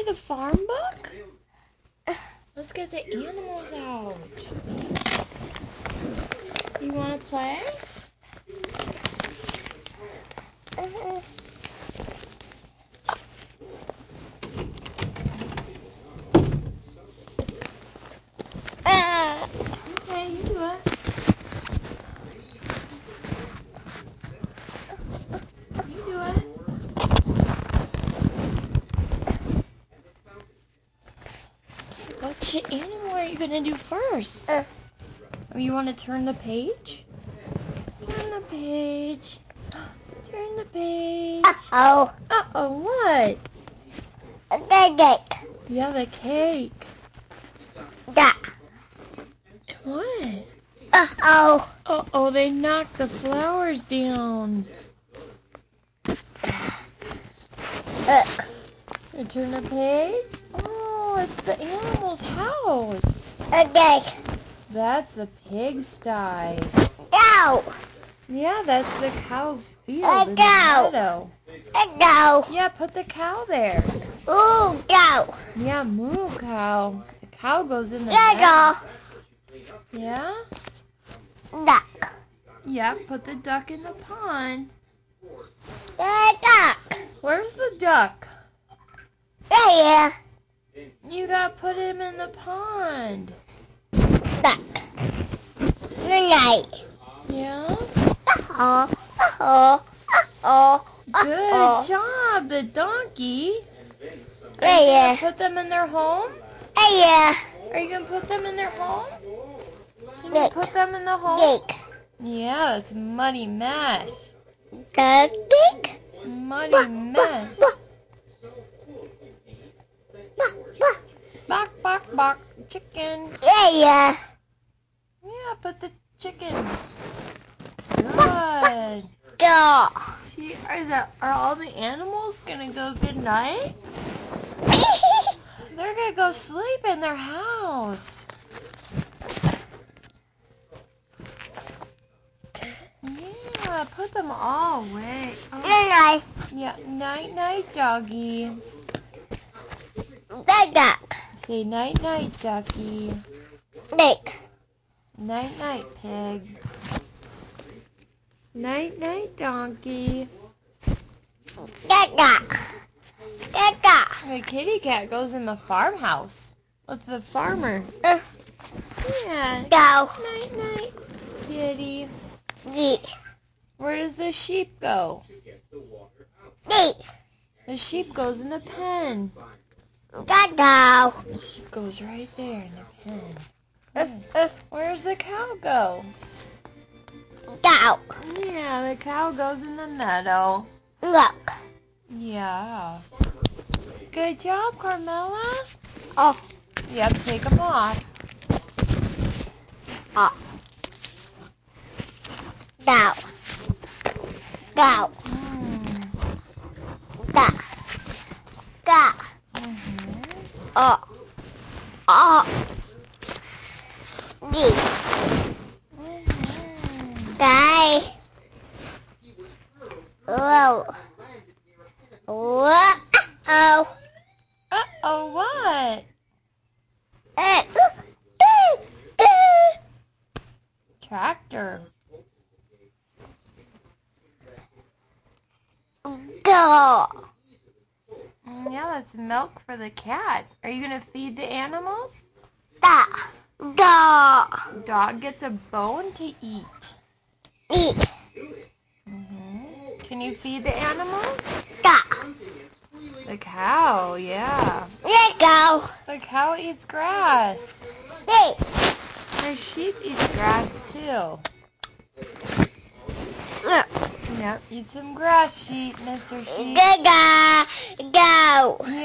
the farm book? Let's get the animals out. You want to play? Okay, you do it. You do it. Which animal are you going to do first? Oh, you want to turn the page? Turn the page. Turn the page. Uh-oh. Uh-oh, what? The cake. Yeah, the cake. Yeah. What? Uh-oh. Uh-oh, they knocked the flowers down. You turn the page? Oh, it's the animal's house. Okay. That's the pigsty. Go. Yeah, that's the cow's field in the Go. meadow. Go. Yeah, put the cow there. Ooh, go. Yeah, moo cow. The cow goes in the Go. meadow. Yeah? Duck. Yeah, put the duck in the pond. Duck. Where's the duck? Yeah. You gotta put him in the pond. Duck. Night. Yeah? Uh-oh. Uh-oh. Uh-oh. Good job, the donkey. Yeah. Put them in their home? Yeah. Are you gonna put them in their home? Can you Nick. put them in the home? Nick. Yeah, that's a muddy mess. Nick. Muddy mess. Bok, bok, bok. Chicken. Yeah. Yeah, put the chicken. Good. Go. See, are all the animals gonna go good night? They're gonna go sleep in their house. Yeah, put them all away. Oh. Night. Yeah, night night, doggy. Duck. Say night night, ducky. Nick. Night night, pig. Night night, donkey. Duck. The kitty cat goes in the farmhouse with the farmer. Yeah. Go. Night night, kitty. Nick. Where does the sheep go? Nick. The sheep goes in the pen. Go. The sheep goes right there in the pen. Good. Where's the cow go? Go. Yeah, the cow goes in the meadow. Look. Yeah. Good job, Carmela. Oh. Yep, take them off. Oh. Go. Go. Go. Go. Oh. Oh. Nick. Guy. Whoa. Whoa. Oh. Uh-oh, what? Tractor. Go. Yeah, that's milk for the cat. Are you going to feed the animals? Go. Go. Dog gets a bone to eat. Eat. Can you feed the animals? Go. The cow, yeah. Let's go. The cow eats grass. Eat. The sheep eats grass too. Yep, eat some grass, sheep, Mr. Sheep. Go. Go. Yeah.